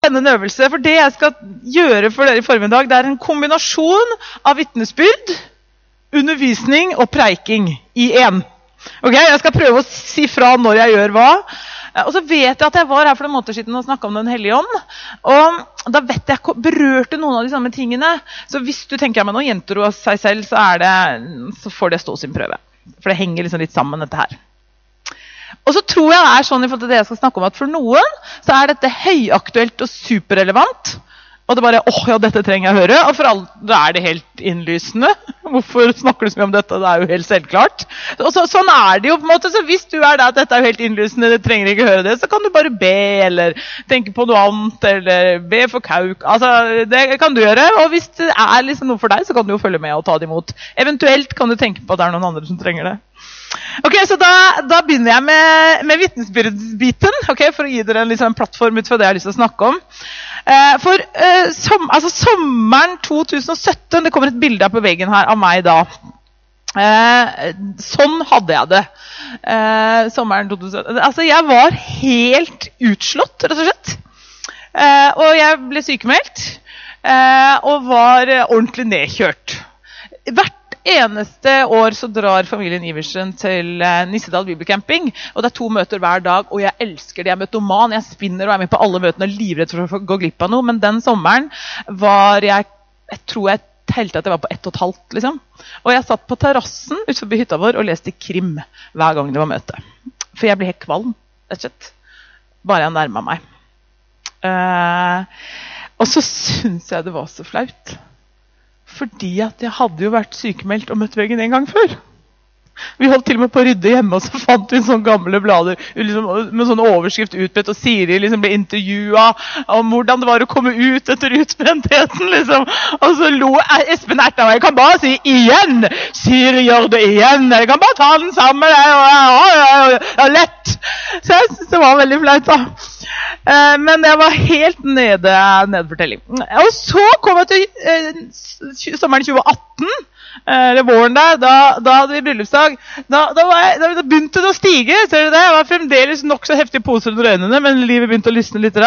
spennende øvelse, for det jeg skal gjøre for dere i formiddag, det en kombinasjon av vittnesbyrd, undervisning og preiking i en. Ok, jeg skal prøve å si fra når jeg gjør hva. Og så vet jeg at jeg var her for noen måneder siden og snakket om Den Hellige Ånd, og da vet jeg berørte noen av de samme tingene. Så hvis du tenker meg noen jenter og seg selv, så får det stå sin prøve. For det henger liksom litt sammen, dette her. Og så tror jeg det sånn i forhold til det jeg skal snakke om, at for noen så dette høyaktuelt og superrelevant. Og det bare, ja, dette trenger jeg å høre. Og for alle det helt innlysende. Hvorfor snakker du så mye om dette? Det jo helt selvklart. Og sånn det jo på en måte. Så hvis du der at dette jo helt innlysende, du trenger ikke høre det, så kan du bare be, eller tenke på noe annet, eller be for kauk. Altså, det kan du gjøre. Og hvis det liksom noe for deg, så kan du jo følge med og ta det imot. Eventuelt kan du tenke på at det noen andre som trenger det. Ok, så da begynner jeg med vittnesbyrdsbiten, for å gi dere en plattform ut fra det jeg har lyst til å snakke om. Sommeren 2017, det kommer et bilde på veggen her av meg da. Sånn hadde jeg det. Sommeren 2017. Altså, jeg var helt utslått, rett og slett. Og jeg ble sykemeldt, og var ordentlig nedkjørt. Hvert eneste år så drar familien Iversen til Nissedal Bibelcamping, og det 2 møter hver dag, og jeg elsker det. Jeg er møtoman, jeg spinner og med på alle møtene, livredd for å gå glipp av noe, men den sommeren var jeg tror jeg telte at jeg var på 1,5, liksom. Og jeg satt på terrassen ut forbi hytta vår og leste krim hver gang det var møte. For jeg ble helt kvalm, rett og slett. Bare jeg nærmet meg. Og så synes jeg det var så flaut. Fordi at jeg hadde jo vært sykemeldt og møtt veggen en gang før. Vi holdt til og med på å rydde hjemme, og så fant vi sånne gamle blader liksom, med sånn overskrift utbedt, og Siri liksom ble intervjuet om hvordan det var å komme ut etter utbrentheten, liksom. Og så lo Espen Erta, og jeg kan bare si igjen, Siri gjør det igjen, jeg kan bare ta den sammen, lett. Så jeg synes det var veldig flaut da. Men jeg var helt nedfortelling. Og så kom jeg til sommeren 2018, eller våren der, da hadde vi bryllupsdag. Da begynte det å stige, ser du det? Jeg var fremdeles nok så heftig poser under øynene, men livet begynte å lysne litt.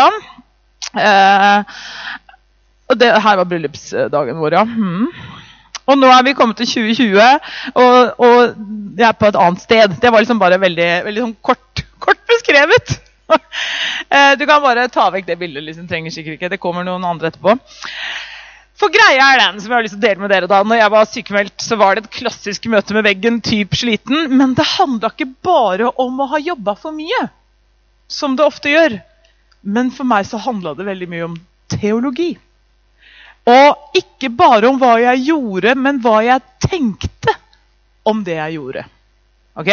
Og det her var bryllupsdagen vår, ja. Og nå vi kommet til 2020, og jeg på et annet sted. Det var liksom bare veldig sånn kort beskrevet. Du kan bare ta vekk det bildet, liksom, trenger sikkert ikke. Det kommer noen andre etterpå. For greia den som jeg har lyst til å dele med dere da. Når jeg var sykemeldt, så var det et klassisk møte med veggen, typ sliten. Men det handlet ikke bare om å ha jobbet for mye, som det ofte gjør. Men for meg så handlet det veldig mye om teologi. Og ikke bare om hva jeg gjorde, men hva jeg tenkte om det jeg gjorde. Ok?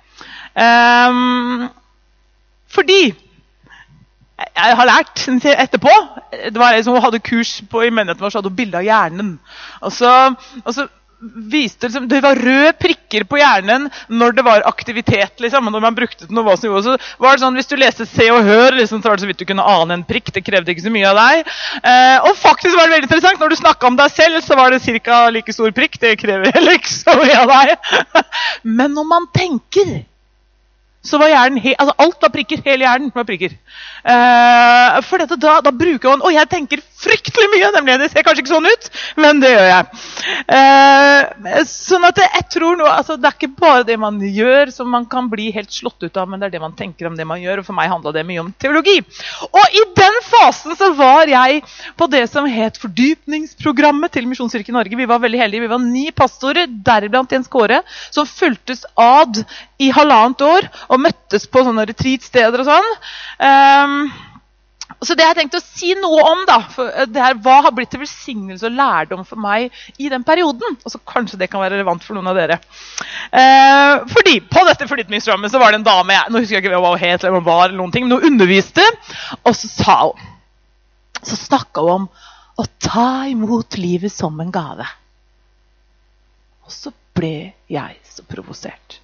Fordi jeg har lært etterpå, det var en som hadde kurs i menigheten vår, så hadde hun bilde av hjernen. Og så viste det var røde prikker på hjernen når det var aktivitet, liksom, når man brukte den og hva som gjorde. Så var det sånn, hvis du leste Se og Hør, liksom, så var det så vidt du kunne ane en prikk, det krevde ikke så mye av deg. Og faktisk var det veldig interessant, når du snakket om deg selv, så var det cirka like stor prikk, det krever heller ikke så mye av deg. Men når man tenker, så var hjernen, alt var prikker, hele hjernen var prikker. For dette, da bruker man, og jeg tenker fryktelig mye, nemlig, det ser kanskje ikke sånn ut, men det gjør jeg. Sånn at jeg tror nå, det ikke bare det man gjør som man kan bli helt slått ut av, men det det man tenker om det man gjør, og for meg handlet det mye om teologi. Og i den fasen så var jeg på det som het fordypningsprogrammet til Misjonskirken Norge. Vi var veldig heldige, vi var 9 pastorer, deriblant Jens Kåre, som fulgtes ad i 1,5 år, og møttes på sånne retreatsteder og sånn. Så det jeg tenkte å si noe om da, for det her, hva har blitt til velsignelse og lærdom for meg i den perioden, og så kanskje det kan være relevant for noen av dere. Fordi på dette fordypningsprogrammet så var det en dame, nå husker jeg ikke hva hun het eller hva hun var eller noen ting, men hun underviste, og så snakket hun om å ta imot livet som en gave. Og så ble jeg så provosert.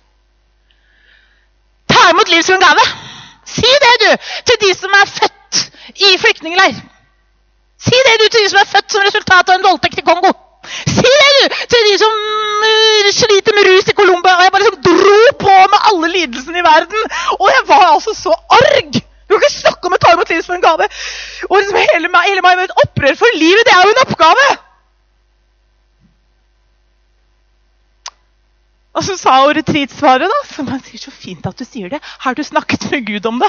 Ta imot livet som en gave! Si det du, til de som født i flyktningleir. Si det du til de som født som resultat av en voldtekt i Kongo. Si det du til de som sliter med rus i Colombia. Og jeg bare dro på med alle lidelsene i verden. Og jeg var altså så arg Du kan ikke snakke om å ta imot livet som en gave. Og liksom hele meg med et opprør for livet, det er jo en oppgave. Og så sa hun retreatsvaret da, som han sier, så fint at du sier det. Har du snakket med Gud om det?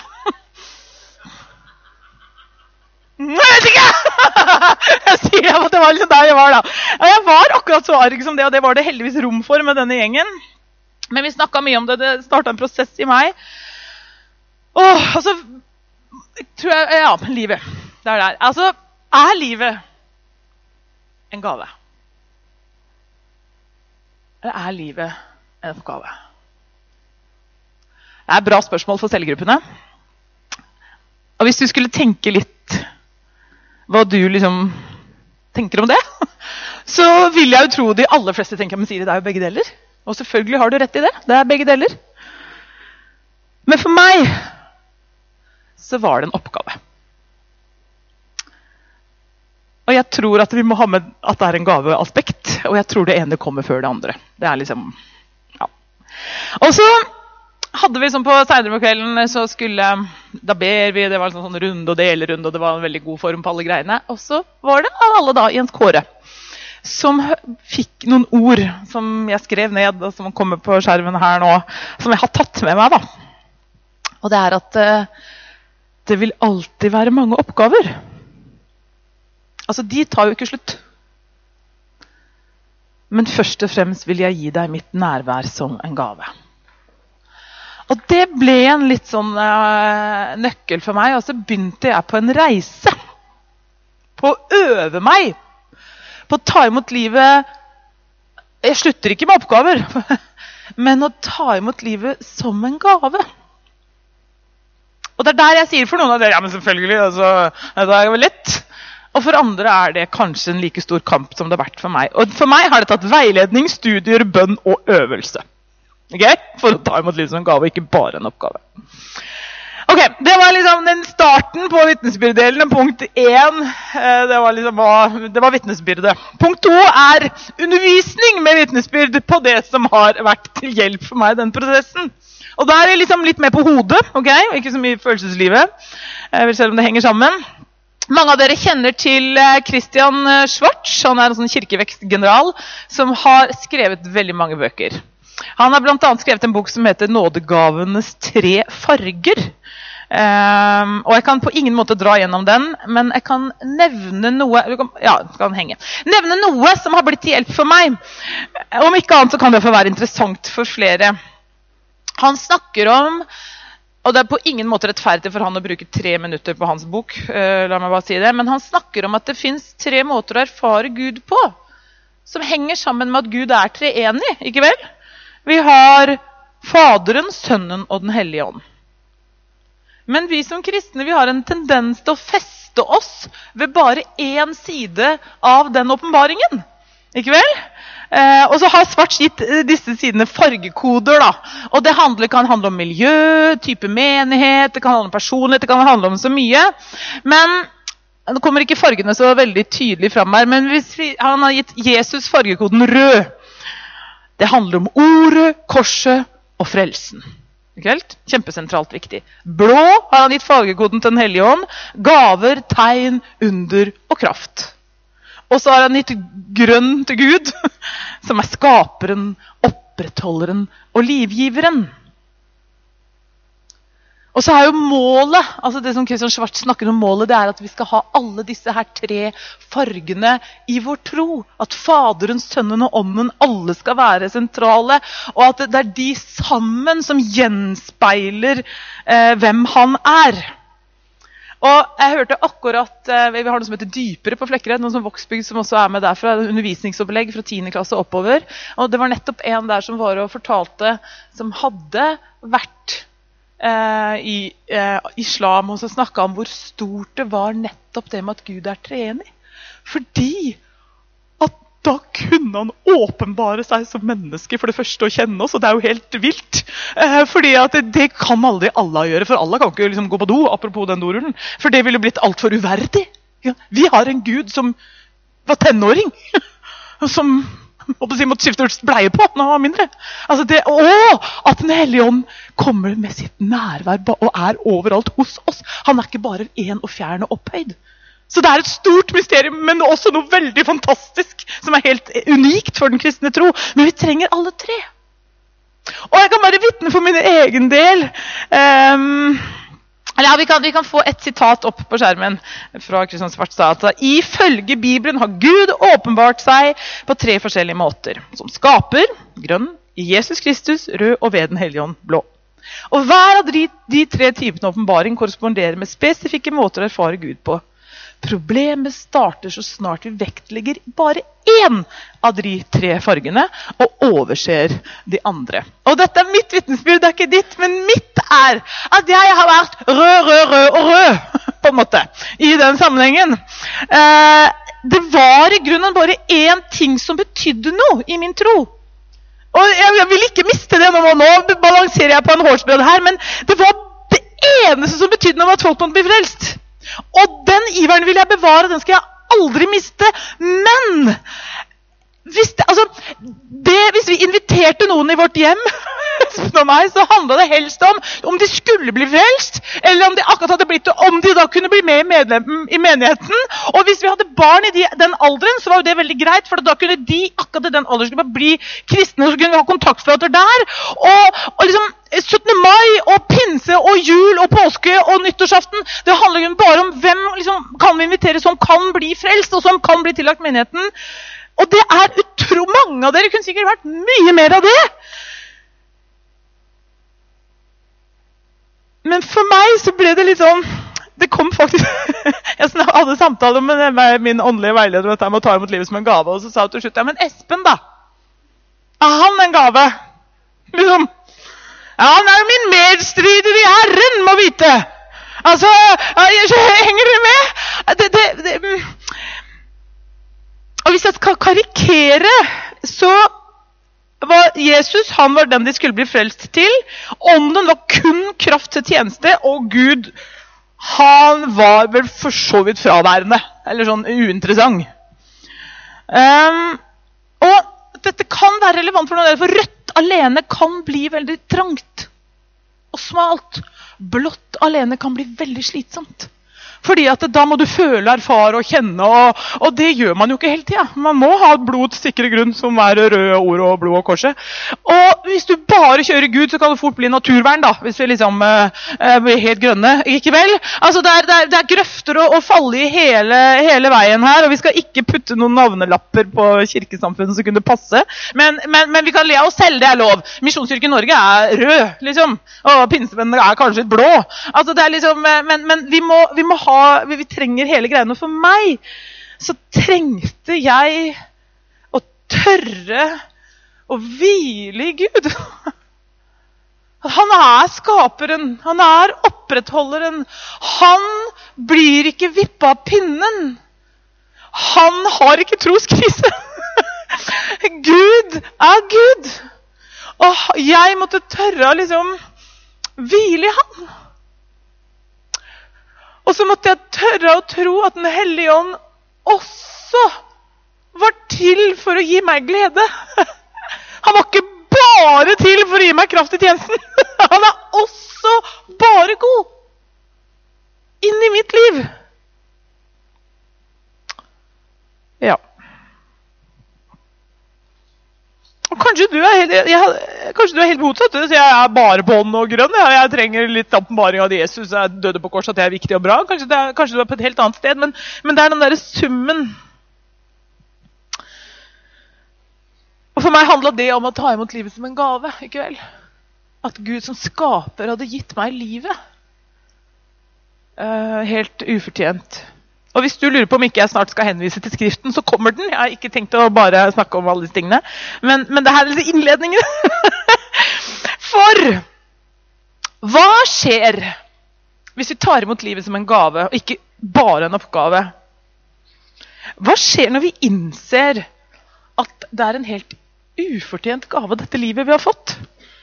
Jeg vet ikke! Jeg sier at det var liksom der jeg var da. Jeg var akkurat så arg som det, og det var det heldigvis rom for med denne gjengen. Men vi snakket mye om det, det startet en prosess i meg. Og så tror jeg, ja, livet. Det er der. Altså, er livet en gave? Eller er livet en oppgave? Det er et bra spørsmål for cellegruppene. Og hvis du skulle tenke litt hva du liksom tenker om det, så vil jeg jo tro de aller fleste tenker, men sier det er jo begge deler. Og selvfølgelig har du rett i det. Det er begge deler. Men for meg så var det en oppgave. Og jeg tror at vi må ha med at det er en gaveaspekt, og jeg tror det ene kommer før det andre. Det er liksom, ja. Og så hadde vi sånn på senere på kvelden, så da ber vi, det var en sånn runde og delerunde, og det var en veldig god form på alle greiene. Og så var det alle da Jens Kåre, som fikk noen ord som jeg skrev ned, og som kommer på skjermen her nå, som jeg har tatt med meg da. Og det er at det vil alltid være mange oppgaver. Altså, de tar jo ikke slutt. Men først og fremst vil jeg gi deg mitt nærvær som en gave. Og det ble en litt sånn nøkkel for meg, og så begynte jeg på en reise. På å øve meg. På å ta imot livet. Jeg slutter ikke med oppgaver. Men å ta imot livet som en gave. Og det er der jeg sier for noen av dere, ja, men selvfølgelig, altså, det er jo lett. Og for andre er det kanskje en like stor kamp som det har vært for meg. Og for meg har det tatt veiledning, studier, bønn og øvelse. Okay? For å ta imot livet som en gave, ikke bare en oppgave. Ok, det var liksom den starten på vitnesbyrddelen. Punkt 1, det var vitnesbyrdet. Punkt 2 er undervisning med vitnesbyrd på det som har vært til hjelp for meg i den prosessen. Og da er det liksom litt mer på hodet, ok? Ikke så mye i følelseslivet, selv om det henger sammen. Mange av dere kjenner til Christian Schwartz, han er en sånn kirkevekstgeneral som har skrevet veldig mange bøker. Han har blant annet skrevet en bok som heter Nådegavenes 3 farger. Og jeg kan på ingen måte dra gjennom den, men jeg kan nevne noe, nevne noe som har blitt til hjelp for meg. Om ikke annet så kan det få være interessant for flere. Han snakker om, og det er på ingen måte rettferdig for han å bruke 3 minutter på hans bok, la meg bare si det, men han snakker om at det finnes 3 måter å erfare Gud på, som henger sammen med at Gud er treenig, ikke vel? Vi har Faderen, Sønnen og den Hellige Ånd. Men vi som kristne, vi har en tendens til å feste oss ved bare én side av den åpenbaringen. Ikke vel? Og så har Schwartz gitt disse sidene fargekoder da. Og det kan handle om miljø, type menighet, det kan handle om personlighet, det kan handle om så mye. Men nå kommer ikke fargene så veldig tydelig frem her, men han har gitt Jesus fargekoden rød. Det handler om ordet, korset og frelsen. Ikke helt? Kjempesentralt viktig. Blå har han gitt fargekoden til den Hellige Ånd. Gaver, tegn, under og kraft. Og så har han gitt grønn til Gud, som er skaperen, opprettholderen og livgiveren. Og så er jo målet, altså det som Christian Schwartz snakker om målet, det er at vi skal ha alle disse her 3 fargene i vår tro. At Faderen, Sønnen og Ånden, alle skal være sentrale. Og at det er de sammen som gjenspeiler hvem han er. Og jeg hørte akkurat, vi har noe som heter Dypere på Flekkerøy, noe som Voksbygd som også er med derfra, undervisningsopplegg fra 10. klasse oppover. Og det var nettopp en der som var og fortalte, som hadde vært i islam, og så snakket om hvor stort det var nettopp det med at Gud er treenig. Fordi at da kunne han åpenbare seg som menneske for det første å kjenne oss, og det er jo helt vilt. Fordi at det kan aldri Allah gjøre, for Allah kan ikke liksom gå på do, apropos den dorunden, for det ville blitt alt for uverdig. Ja, vi har en Gud som var tenåring, som måtte skifte bleie på når han var mindre. Altså at Den hellige ånd kommer med sitt nærvær og overalt hos oss. Han ikke bare en og fjern og opphøyd. Så det et stort mysterium, men også noe veldig fantastisk, som helt unikt for den kristne tro. Men vi trenger alle tre. Og jeg kan bare vitne for min egen del. Vi kan få et sitat opp på skjermen fra Kristian Svartstad. Ifølge Bibelen har Gud åpenbart seg på 3 forskjellige måter. Som skaper, grønn, i Jesus Kristus, rød og ved den hellige ånd, blå. Og hver av de 3 typene åpenbaring korresponderer med spesifikke måter å erfare Gud på. Problemet starter så snart vi vektlegger bare én av de 3 fargene og overser de andre. Og dette mitt vitnesbyrd, det ikke ditt, men mitt at jeg har vært rød, rød, rød og rød, på en måte, i den sammenhengen. Det var i grunnen bare én ting som betydde noe i min tro. Og jeg vil ikke miste det nå balanserer jeg på en hårsbredd her, men det var det eneste som betydde noe at folk måtte bli frelst. Og den iveren vil jeg bevare, den skal jeg aldri miste. Men hvis vi inviterte noen i vårt hjem, så handlet det helst om de skulle bli frelst, eller om de akkurat hadde blitt det, om de da kunne bli med i menigheten. Og hvis vi hadde barn i den alderen, så var jo det veldig greit, for da kunne de akkurat i den aldersgruppa bli kristne, og så kunne vi ha kontaktflater der. Og liksom 17. mai og pinse og jul og påske og nyttårsaften, det handler jo bare om hvem liksom, kan vi invitere som kan bli frelst, og som kan bli tillagt menigheten. Og det mange av dere kunne sikkert vært mye mer av det. Men for meg så ble det litt sånn, det kom faktisk, jeg hadde samtale med min åndelige veileder om at jeg må ta imot livet som en gave, og så sa hun til slutt, ja, men Espen da, han en gave? Liksom, ja, han jo min medstrider i Herren, må vite. Altså, henger dere med? Og hvis jeg skal karikere, så var Jesus, han var den de skulle bli frelst til. Ånden var kun kraft til tjeneste, og Gud, han var vel for så vidt fraværende, eller sånn uinteressant. Og dette kan være relevant for noe, for rødt alene kan bli veldig trangt og smalt. Blått alene kan bli veldig slitsomt. Fordi at da må du føle, erfare og kjenne, og det gjør man jo ikke hele tiden. Man må ha blod til sikre grunn, som røde ord og blod og korset. Og hvis du bare kjører Gud, så kan det fort bli naturvern da, hvis vi liksom blir helt grønne, ikke vel? Altså det grøfter å falle i hele veien her, og vi skal ikke putte noen navnelapper på kirkesamfunnet som kunne passe, men vi kan le av oss selv, det lov. Misjonskirken i Norge rød, liksom, og pinsevennene kanskje litt blå. Altså det liksom, men vi må ha, vi trenger hele greiene. Og for meg så trengte jeg å tørre å hvile i Gud. Han skaperen, han opprettholderen. Han blir ikke vippet av pinnen. Han har ikke troskrise. Gud Gud. Og jeg måtte tørre å liksom hvile i han. Og så måtte jeg tørre å tro at Den hellige ånd også var til for å gi meg glede. Han var ikke bare til for å gi meg kraft i tjenesten. Han også bare god inn i mitt liv. Ja. Og kanskje du helt motsatt. Så jeg bare bånd og grønn. Jeg trenger litt åpenbaring av at Jesus døde på korset, at det viktig og bra. Kanskje du på et helt annet sted, men det den der summen. Og for meg handlet det om å ta imot livet som en gave, ikke vel? At Gud som skaper hadde gitt meg livet. Helt ufortjent. Og hvis du lurer på om ikke jeg snart skal henvise til skriften, så kommer den. Jeg har ikke tenkt å bare snakke om alle disse tingene. Men det her litt innledningen. For hva skjer hvis vi tar imot livet som en gave, og ikke bare en oppgave? Hva skjer når vi innser at det en helt ufortjent gave, dette livet vi har fått?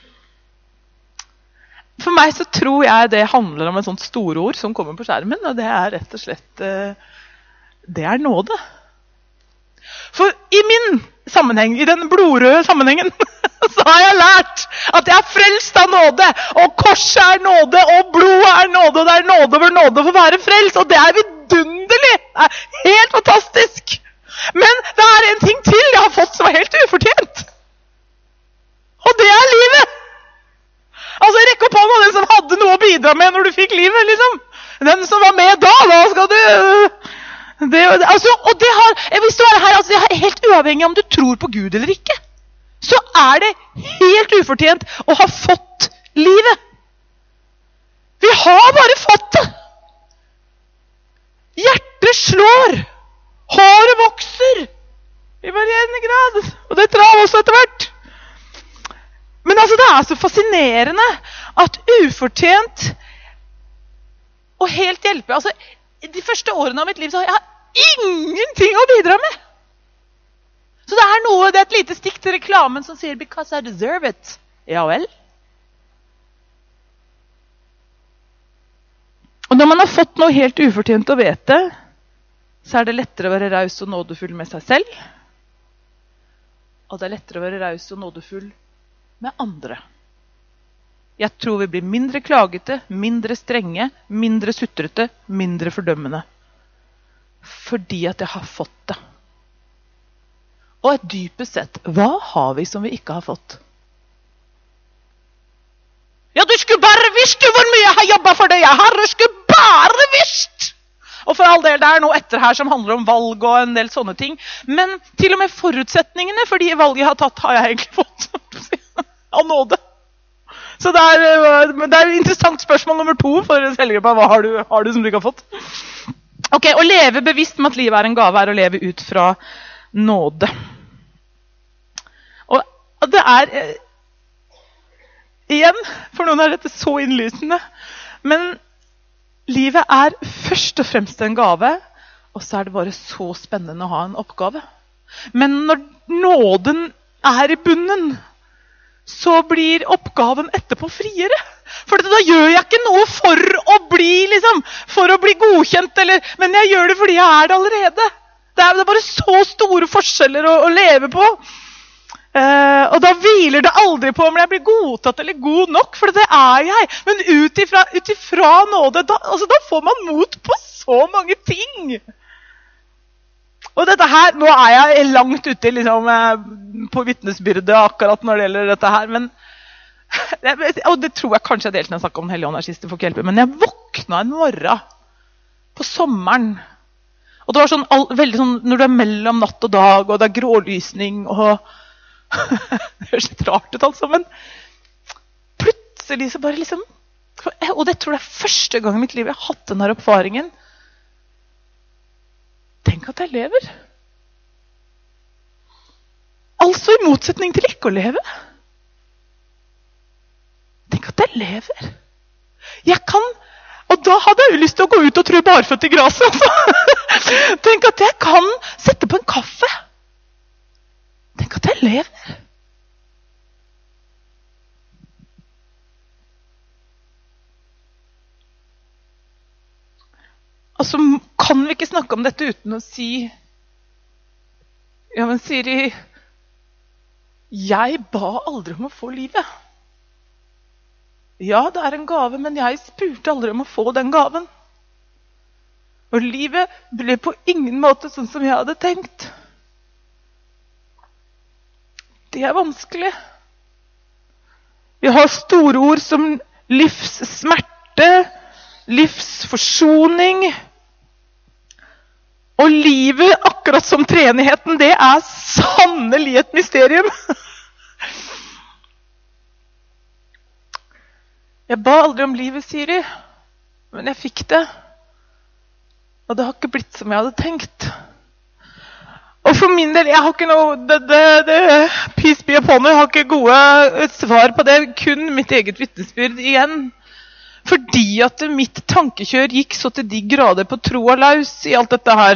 For meg så tror jeg det handler om et sånt store ord som kommer på skjermen, og det rett og slett, det nåde. For i min sammenheng, i den blodrøde sammenhengen, så har jeg lært at jeg er frelst av nåde, og korset er nåde, og blodet er nåde, og det er nåde over nåde for å være frelst, og det er vidunderlig. Det er helt fantastisk. Men det er en ting til jeg har fått som er helt ufortjent. Og det er livet. Altså, rekk opp hånda den som hadde noe å bidra med når du fikk livet, liksom. Den som var med da skal du... og det har, hvis du er her, det er helt uavhengig om du tror på Gud eller ikke, så er det helt ufortjent å ha fått livet. Vi har bare fått det. Hjertet slår, håret vokser i varierende grad, og det drar også etter hvert. Men altså, det er så fascinerende at ufortjent og helt hjelpe. Altså, de første årene av mitt liv så har jeg ingenting å bidra med. Så det er et lite stikk til reklamen som sier «Because I deserve it». Ja vel. Og når man har fått noe helt ufortjent å vite, så er det lettere å være raus og nådefull med seg selv. Og det er lettere å være raus og nådefull med andre. Jeg tror vi blir mindre klagete, mindre strenge, mindre sutrete, mindre fordømmende. Fordi at jeg har fått det. Og et dypest sett, hva har vi som vi ikke har fått? Ja, du skulle bare visst hvor mye jeg har jobbet for det. Du skulle bare visst. Og for all del, det er noe etter her som handler om valg og en del sånne ting. Men til og med forutsetningene for de valg jeg har tatt, har jeg egentlig fått av nåde. Så det er et interessant spørsmål nummer 2 for selvgruppa. Hva har du som du ikke har fått? Ok, å leve bevisst med at livet er en gave er å leve ut fra nåde. Og det er, igjen, for noen er dette så innlysende, men livet er først og fremst en gave, og så er det bare så spennende å ha en oppgave. Men når nåden er i bunnen, så blir oppgaven etterpå friere. For da gjør jeg ikke noe for å bli godkjent, men jeg gjør det fordi jeg er det allerede. Det er bare så store forskjeller å leve på. Og da hviler det aldri på om jeg blir godtatt eller god nok, for det er jeg. Men ut ifra nåde, da får man mot på så mange ting. Og dette her, nå er jeg langt ute på vitnesbyrdet akkurat når det gjelder dette her, men, og det tror jeg kanskje jeg delte når jeg snakket om Den Hellige Ånd her sist, det får ikke hjelpe, men jeg våkna en morgen på sommeren, og det var veldig sånn, når du er mellom natt og dag, og det er grålysning, og det høres litt rart ut altså, men plutselig så bare og det tror jeg er første gang i mitt liv jeg har hatt denne erfaringen. Tenk at jeg lever. Altså i motsetning til ikke å leve. Tenk at jeg lever. Jeg kan, og da hadde jeg jo lyst til å gå ut og trø barføtt i graset. Altså. Tenk at jeg kan sette på en kaffe. Tenk at jeg lever. Altså, kan vi ikke snakke om dette uten å si, ja, men Siri, jeg ba aldri om å få livet. Ja, det er en gave, men jeg spurte aldri om å få den gaven. Og livet ble på ingen måte sånn som jeg hadde tenkt. Det er vanskelig. Vi har store ord som livssmerte, livsforsoning. Og livet, akkurat som treenigheten, det er sannelig et mysterium. Jeg ba aldri om livet, Siri, men jeg fikk det. Og det har ikke blitt som jeg hadde tenkt. Og for min del, jeg har ikke noe, peace be upon you, jeg har ikke gode svar på det, kun mitt eget vitnesbyrd igjen. Fordi at mitt tankekjør gikk så til de grader på tro og laus i alt dette her.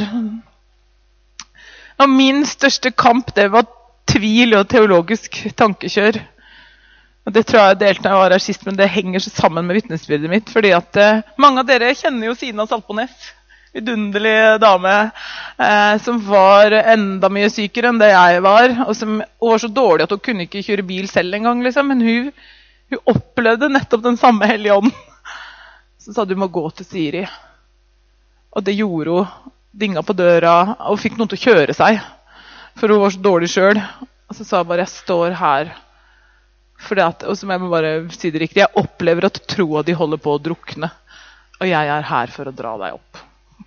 Og min største kamp, det var tvil og teologisk tankekjør. Og det tror jeg delte når jeg var her sist, men det henger så sammen med vitnesbyrdet mitt. Fordi at mange av dere kjenner jo Sina Salpones. Vidunderlig dame. som var enda mye sykere enn det jeg var, og som var så dårlig at hun kunne ikke kjøre bil selv en gang, liksom. Men hun opplevde nettopp den samme hellige ånden. Så sa du må gå til Siri. Og det gjorde hun. Dinga på døra, og fikk noen til å kjøre seg. For hun var så dårlig selv. Og så sa hun bare, jeg står her. Og så må jeg bare si det riktig, jeg opplever at troa de holder på å drukne. Og jeg er her for å dra deg opp.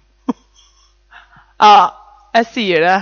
Ja, jeg sier det.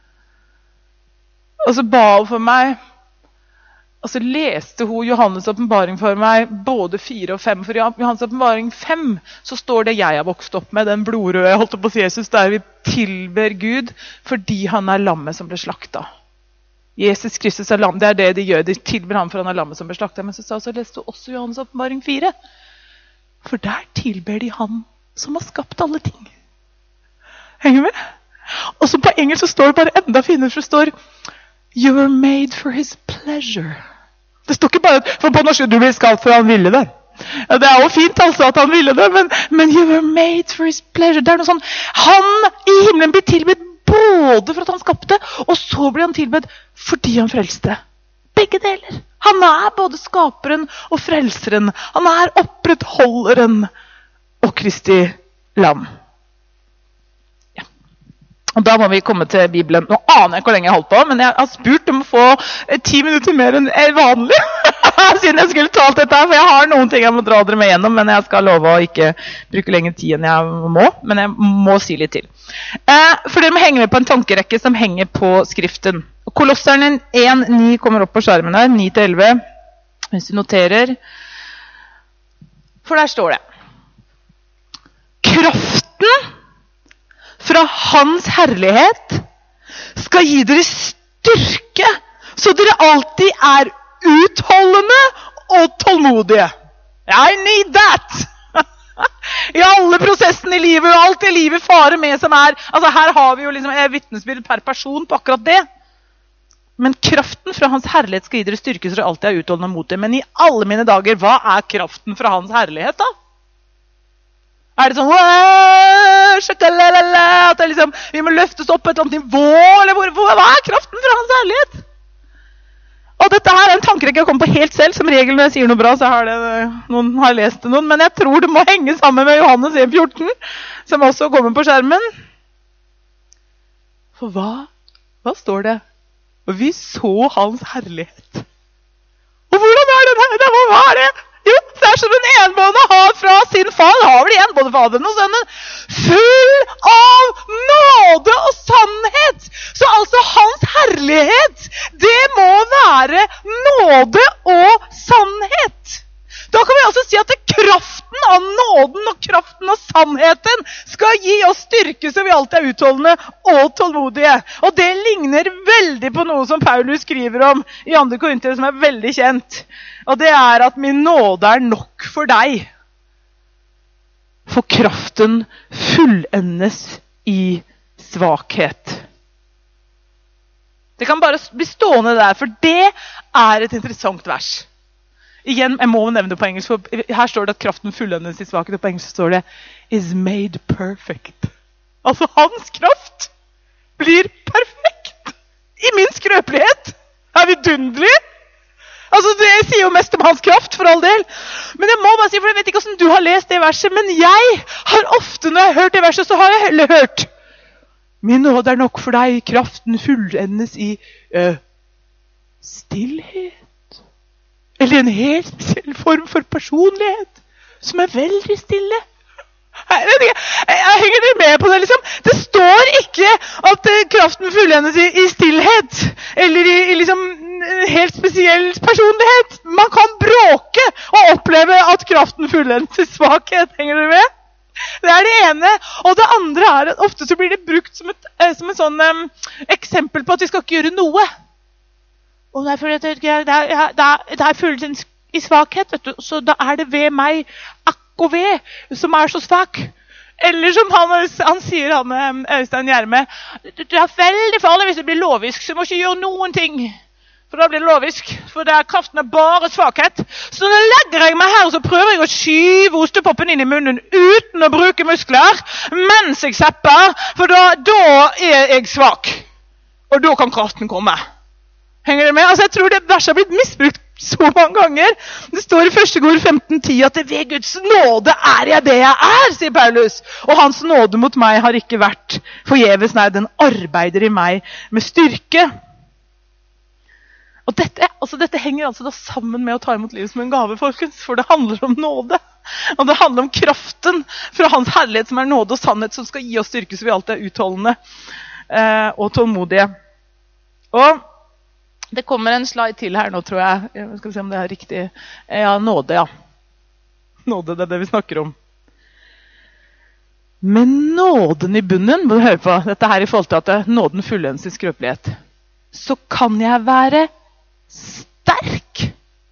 Og så ba hun for meg. Og så leste hun Johannes åpenbaring for meg, både 4 og 5. For i Johannes åpenbaring 5 så står det jeg har vokst opp med, den blodrøde, jeg holdt på Jesus, der vi tilber Gud fordi han er lammet som ble slaktet. Jesus Kristus er lam, det er det de gjør, de tilber ham for han er lammet som ble slaktet. Men så leste hun også Johannes åpenbaring 4. For der tilber de han som har skapt alle ting. Henger med? Og så på engelsk så står det bare enda finere, for det står You were made for his pleasure. Det står ikke bare, for på norsk, du ble skapt for han ville det. Ja, det er jo fint altså at han ville det, men you were made for his pleasure. Det er noe sånn, han i himmelen blir tilbedt både for at han skapte, og så blir han tilbedt fordi han frelste. Begge deler. Han er både skaperen og frelseren. Han er opprettholderen og Kristi lam. Og da må vi komme til Bibelen. Nå aner jeg ikke hvor lenge jeg holdt på, men jeg har spurt om å få 10 minutter mer enn vanlig. Siden jeg skulle ta alt dette her, for jeg har noen ting jeg må dra dere med gjennom, men jeg skal love å ikke bruke lenger tid enn jeg må, men jeg må si litt til. For dere må henge med på en tankerekke som henger på skriften. Kolosserne 1:9 kommer opp på skjermen her, 9-11, hvis du noterer. For der står det. Kraften fra hans herlighet skal gi dere styrke, så dere alltid er utholdende og tålmodige. I need that! I alle prosessene i livet, og alt i livet farer med som er, altså her har vi jo liksom vitnesbyrd per person på akkurat det. Men kraften fra hans herlighet skal gi dere styrke, så dere alltid er utholdende og modige. Men i alle mine dager, hva er kraften fra hans herlighet da? Er det sånn, at det liksom, vi må løftes opp på et eller annet nivå, eller hva er kraften fra hans herlighet? Og dette her er en tankerekke jeg kommer på helt selv, som regel når jeg sier noe bra, så har noen har lest det noen, men jeg tror det må henge sammen med Johannes 1,14, som også kommer på skjermen. For hva står det? Og vi så hans herlighet. Og hvordan er den her? Hva er det? Jo, det er som en enbårne har fra sin far, har vel igjen, både faderen og sønnen, full av nåde og sannhet. Så altså hans herlighet, det må være nåde og sannhet. Da kan vi altså si at kraften av nåden og kraften av sannheten skal gi oss styrke så vi alltid er utholdende og tålmodige. Og det ligner veldig på noe som Paulus skriver om i 2. Korinter som er veldig kjent. Og det er at min nåde er nok for deg. For kraften fullendes i svakhet. Det kan bare bli stående der, for det er et interessant vers. Igjen, jeg må nevne det på engelsk, for her står det at kraften fullendes i svakhet, og på engelsk står det is made perfect. Altså hans kraft blir perfekt i min skrøpelighet. Er vidunderlig? Altså det sier jo mest om hans kraft, for all del. Men jeg må bare si, for jeg vet ikke hvordan du har lest det verset, men jeg har ofte, når jeg har hørt det verset, så har jeg heller hørt min nåde er nok for deg, kraften fullendes i stillhet. Eller en helt spesiell form for personlighet, som er veldig stille. Jeg henger dere med på det, liksom. Det står ikke at kraften fullendes i stillhet, eller i liksom helt spesiell personlighet. Man kan bråke og oppleve at kraften fullendes i svakhet. Henger dere med? Det er det ene. Og det andre er at ofte så blir det brukt som en sånn eksempel på at vi skal ikke gjøre noe. Og det er fordi det er fullendes i svakhet, vet du. Så da er det ved meg og ved, som er så svak. Eller som han sier, Øystein Gjerme, det er veldig farlig hvis det blir lovisk, så du må ikke gjøre noen ting. For da blir det lovisk, for kraften er bare svakhet. Så da legger jeg meg her, og så prøver jeg å skyve ostepoppen inn i munnen uten å bruke muskler, mens jeg sepper. For da er jeg svak. Og da kan kraften komme. Henger dere med? Altså, jeg tror det verset har blitt misbrukt så mange ganger. Det står i 1. Kor 15:10 at ved Guds nåde er jeg det jeg er, sier Paulus. Og hans nåde mot meg har ikke vært forgjeves, nei, den arbeider i meg med styrke. Og dette henger altså da sammen med å ta imot livet som en gave, folkens. For det handler om nåde. Og det handler om kraften fra hans herlighet som er nåde og sannhet, som skal gi oss styrke så vi alltid er utholdende og tålmodige. Og det kommer en slide til her nå, tror jeg. Skal vi se om det er riktig. Ja, nåde, ja. Nåde, det er det vi snakker om. Med nåden i bunnen, må du høre på, dette her i forhold til at nåden fullendes i skrøpelighet, så kan jeg være sterk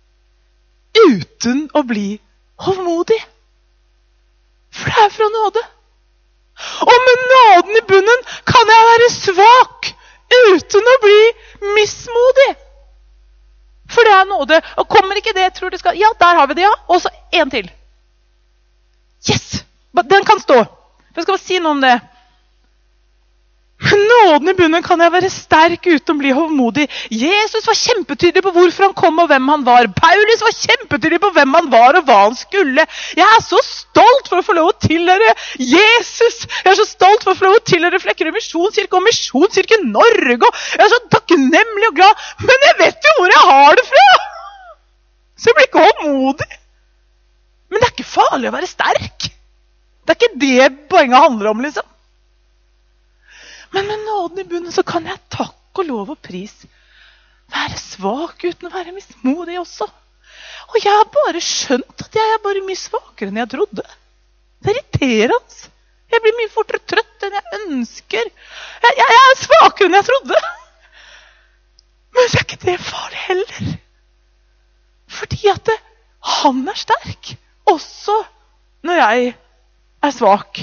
uten å bli hovmodig. For det er fra nåde. Og med nåden i bunnen kan jeg være svak uten å bli mismodig. For det er nåde. Og kommer ikke det, jeg tror det skal... Ja, der har vi det, ja. Og så en til. Yes! Den kan stå. Jeg skal bare si noe om det. Med nåden i bunnen kan jeg være sterk uten å bli hovmodig. Jesus var kjempetydelig på hvorfor han kom og hvem han var. Paulus var kjempetydelig på hvem han var og hva han skulle. Jeg er så stolt for å få lov å tilhøre Jesus. Jeg er så stolt for å få lov å tilhøre Flekkerøy Misjonskirke og Misjonskirke Norge. Og jeg er så takknemlig og glad. Men jeg vet jo hvor jeg har det fra. Så jeg blir ikke hovmodig. Men det er ikke farlig å være sterk. Det er ikke det poenget handler om, liksom. Men med nåden i bunnen så kan jeg takk og lov og pris være svak uten å være mismodig også. Og jeg har bare skjønt at jeg er bare mye svakere enn jeg trodde. Det er irriterende. Jeg blir mye fortere trøtt enn jeg ønsker. Jeg er svakere enn jeg trodde. Men så er ikke det farlig heller. Fordi at han er sterk, også når jeg er svak.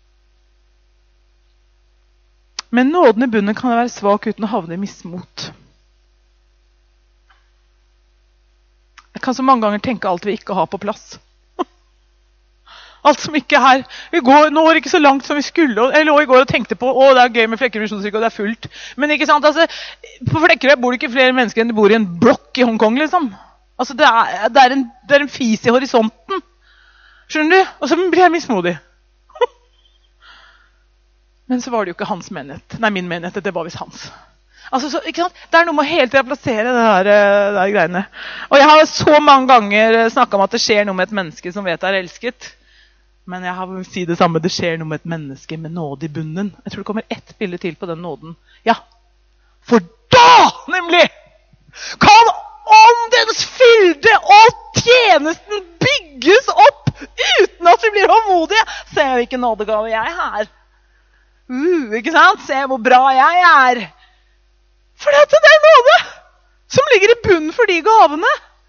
Men nåden i bunnen kan jeg være svak uten å havne i mismot. Jeg kan så mange ganger tenke alt vi ikke har på plass. Alt som ikke er her. Vi når ikke så langt som vi skulle. Jeg lå i går og tenkte på, det er gøy med Flekkerøy Misjonskirke, og det er fullt. Men ikke sant, altså, på Flekkerøy bor det ikke flere mennesker enn det bor i en blokk i Hongkong, liksom. Altså, det er en fis i horisonten. Skjønner du? Og så blir jeg mismodig. Men så var det jo ikke hans menighet. Nei, min menighet, det var visst hans. Altså, så, ikke sant? Det er noe med å hele tiden plassere det der greiene. Og jeg har så mange ganger snakket om at det skjer noe med et menneske som vet er elsket. Men jeg har vil si det samme, det skjer noe med et menneske med nåde i bunnen. Jeg tror det kommer ett bilde til på den nåden. Ja, for da, nemlig, kan åndens fylde og tjenesten bygges opp uten at vi blir håndmodige. Se hvilken nådegave jeg har. Ikke sant? Se hvor bra jeg er. For det er nåde som ligger i bunnen for de gavene.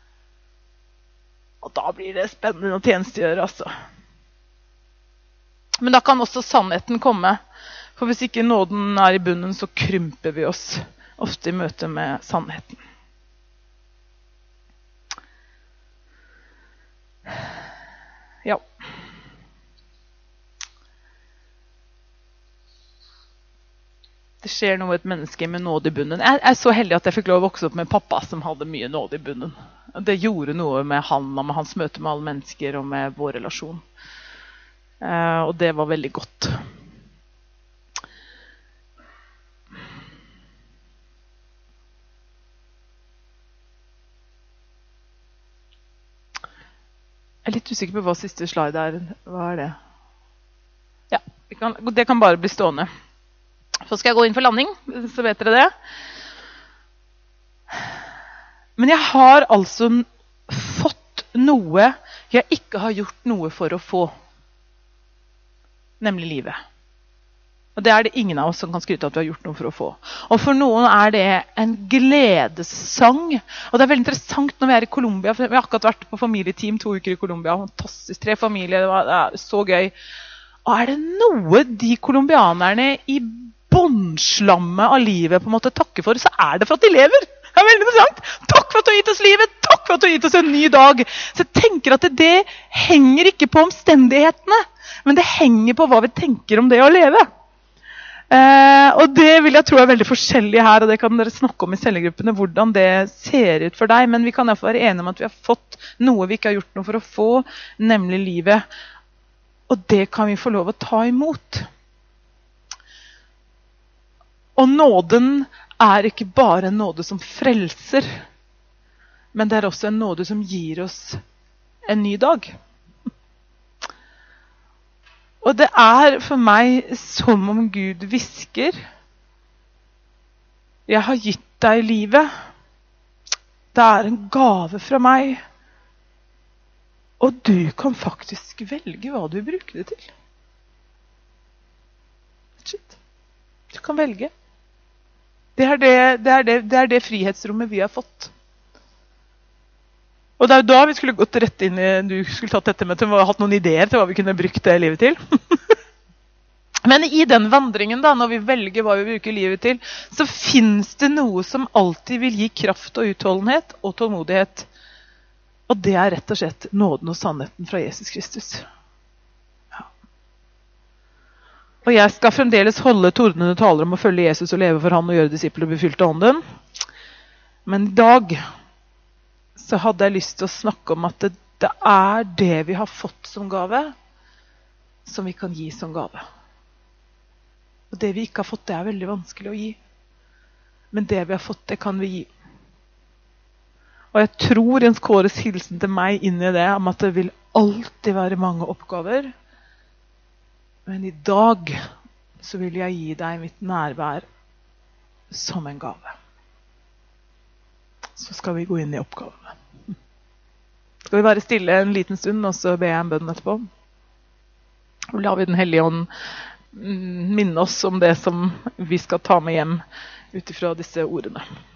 Og da blir det spennende å tjenestegjøre, altså. Men da kan også sannheten komme. For hvis ikke nåden er i bunnen, så krymper vi oss ofte i møte med sannheten. Ja. Det skjer noe med et menneske med nåde i bunnen. Jeg er så heldig at jeg fikk lov å vokse opp med pappa som hadde mye nåde i bunnen. Det gjorde noe med han og med hans møte med alle mennesker og med vår relasjon. Og det var veldig godt. Jeg er litt usikker på hva siste slide er. Hva er det? Ja, det kan bare bli stående. Så skal jeg gå inn for landing, så vet dere det. Men jeg har altså fått noe jeg ikke har gjort noe for å få. Nemlig livet. Og det er det ingen av oss som kan skryte at vi har gjort noe for å få. Og for noen er det en gledessang. Og det er veldig interessant når vi er i Colombia, for vi har akkurat vært på familieteam 2 uker i Colombia. Fantastisk, 3 familier, det er så gøy. Og er det noe de kolumbianerne i båndslammet av livet på en måte takker for, så er det for at de lever. Det er veldig interessant. Takk for at du har gitt oss livet. Takk for at du har gitt oss en ny dag. Så jeg tenker at det henger ikke på omstendighetene, men det henger på hva vi tenker om det å leve. Og vil jeg tro er veldig forskjellig her, og det kan dere snakke om i cellegruppene, hvordan det ser ut for deg. Men vi kan i hvert fall være enige om at vi har fått noe vi ikke har gjort noe for å få, nemlig livet. Og det kan vi få lov å ta imot. Og nåden er ikke bare en nåde som frelser, men det er også en nåde som gir oss en ny dag. Og det er for meg som om Gud hvisker: jeg har gitt deg livet. Det er en gave fra meg. Og du kan faktisk velge hva du vil bruke det til. Shit. Du kan velge. Det er det frihetsrommet vi har fått. Og det er jo da vi skulle gått rett inn i, du skulle tatt dette med til å ha hatt noen ideer til hva vi kunne brukt det livet til. Men i den vandringen da, når vi velger hva vi bruker livet til, så finnes det noe som alltid vil gi kraft og utholdenhet og tålmodighet. Og det er rett og slett nåden og sannheten fra Jesus Kristus. Ja. Og jeg skal fremdeles holde tordnende taler om å følge Jesus og leve for han og gjøre disipler og bli fylt av ånden. Men i dag så hadde jeg lyst til å snakke om at det er det vi har fått som gave, som vi kan gi som gave. Og det vi ikke har fått, det er veldig vanskelig å gi. Men det vi har fått, det kan vi gi. Og jeg tror Jens Kåres hilsen til meg inn i det, om at det vil alltid være mange oppgaver. Men i dag så vil jeg gi deg mitt nærvær som en gave. Så skal vi gå inn i oppgavene. Skal vi være stille en liten stund, og så ber jeg en bønn etterpå. Og la vi Den hellige ånd minne oss om det som vi skal ta med hjem ut ifra disse ordene.